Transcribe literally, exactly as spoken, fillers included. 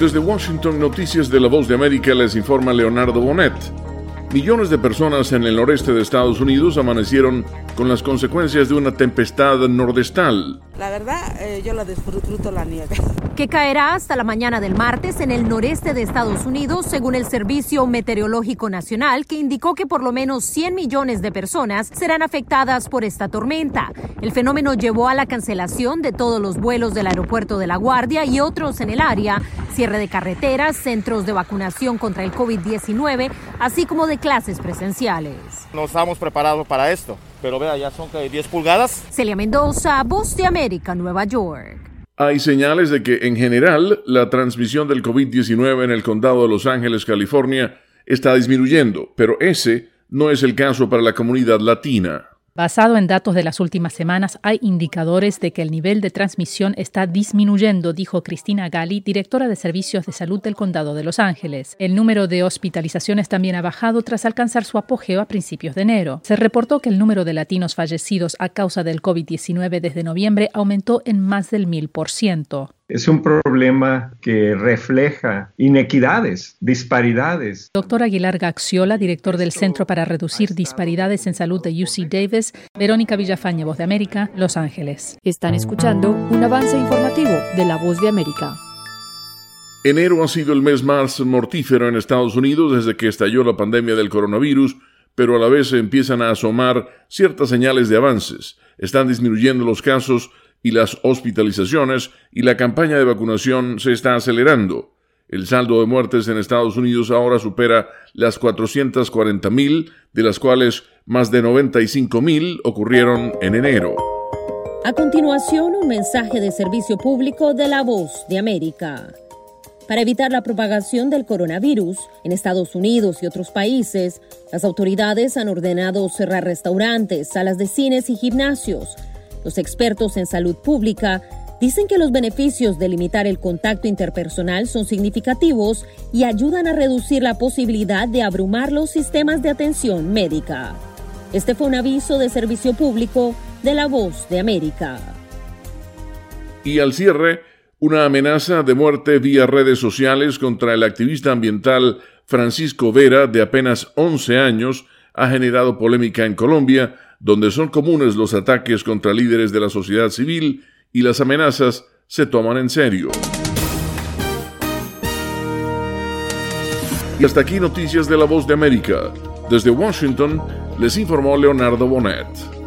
Desde Washington, Noticias de la Voz de América, les informa Leonardo Bonet. Millones de personas en el noreste de Estados Unidos amanecieron con las consecuencias de una tempestad nordestal. La verdad, eh, yo la disfruto la nieve. Que caerá hasta la mañana del martes en el noreste de Estados Unidos, según el Servicio Meteorológico Nacional, que indicó que por lo menos cien millones de personas serán afectadas por esta tormenta. El fenómeno llevó a la cancelación de todos los vuelos del aeropuerto de La Guardia y otros en el área, cierre de carreteras, centros de vacunación contra el covid diecinueve, así como de clases presenciales. No estamos preparados para esto, pero vea, ya son diez pulgadas. Celia Mendoza, Voz de América, Nueva York. Hay señales de que, en general, la transmisión del covid diecinueve en el condado de Los Ángeles, California, está disminuyendo, pero ese no es el caso para la comunidad latina. Basado en datos de las últimas semanas, hay indicadores de que el nivel de transmisión está disminuyendo, dijo Cristina Gali, directora de Servicios de Salud del Condado de Los Ángeles. El número de hospitalizaciones también ha bajado tras alcanzar su apogeo a principios de enero. Se reportó que el número de latinos fallecidos a causa del covid diecinueve desde noviembre aumentó en más del mil por ciento. Es un problema que refleja inequidades, disparidades. Doctor Aguilar Gaxiola, director del Centro para Reducir Disparidades en Salud de U C Davis, Verónica Villafañe, Voz de América, Los Ángeles. Están escuchando un avance informativo de La Voz de América. Enero ha sido el mes más mortífero en Estados Unidos desde que estalló la pandemia del coronavirus, pero a la vez se empiezan a asomar ciertas señales de avances. Están disminuyendo los casos y las hospitalizaciones, y la campaña de vacunación se está acelerando. El saldo de muertes en Estados Unidos ahora supera las cuatrocientas cuarenta mil, de las cuales más de noventa y cinco mil ocurrieron en enero. A continuación, un mensaje de servicio público de La Voz de América. Para evitar la propagación del coronavirus en Estados Unidos y otros países, las autoridades han ordenado cerrar restaurantes, salas de cines y gimnasios. Los expertos en salud pública dicen que los beneficios de limitar el contacto interpersonal son significativos y ayudan a reducir la posibilidad de abrumar los sistemas de atención médica. Este fue un aviso de servicio público de La Voz de América. Y al cierre, una amenaza de muerte vía redes sociales contra el activista ambiental Francisco Vera, de apenas once años, ha generado polémica en Colombia, donde son comunes los ataques contra líderes de la sociedad civil y las amenazas se toman en serio. Y hasta aquí Noticias de la Voz de América. Desde Washington les informó Leonardo Bonet.